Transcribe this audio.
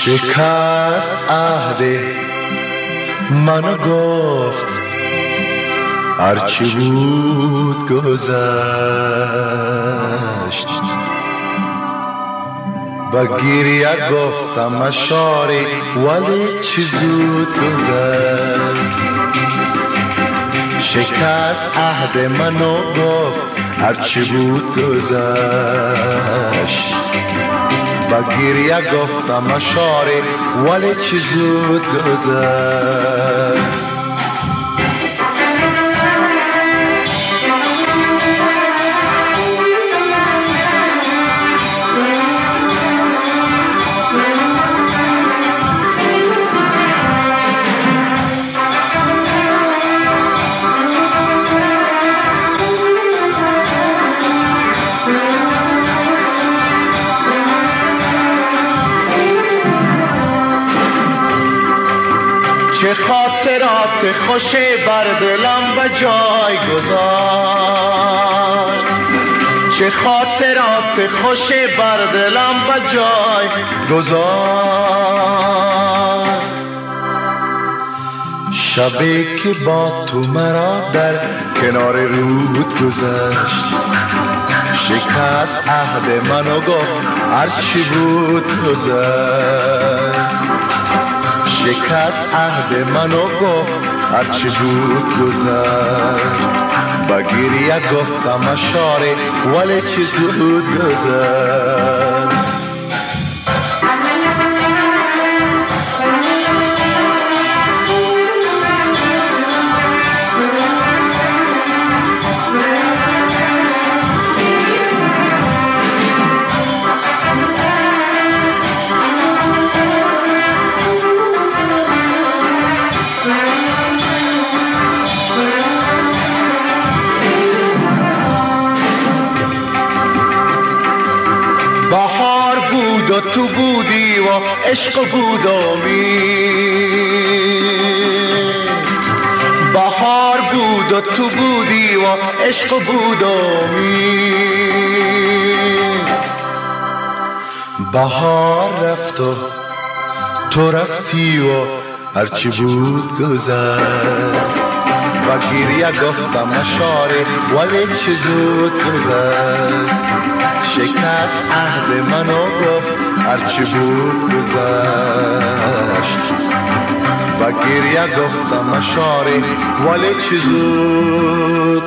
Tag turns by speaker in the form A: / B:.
A: شکست عهد منو گفت هرچی بود گذشت با گریه گفتم اشاری ولی چی زود گذشت شکست عهد منو گفت هرچی بود گذشت با گریه گفتم اشاری ولی چی زود گذشت چه خاطرات خوش بر دلم به جای گذاشت چه خاطرات خوش بر دلم به جای گذاشت شبی که با تو مرا در کنار رود گذشت شکست عهد منو گفت هرچی بود گذشت شکست عهد منو گفت هرچی بود گذشت با گریه گفتم اشاره ولی چی زود گذشت بهار بود و تو بودی و عشق بود امید بهار بود و تو بودی و عشق بود امید بهار رفت و تو رفتی و هرچی بود گذشت با گریه گفتم اشاره ولی چی زود گذشت شکست عهد منو گفت هرچی بود گذشت با گریه گفتم اشاره ولی چی زود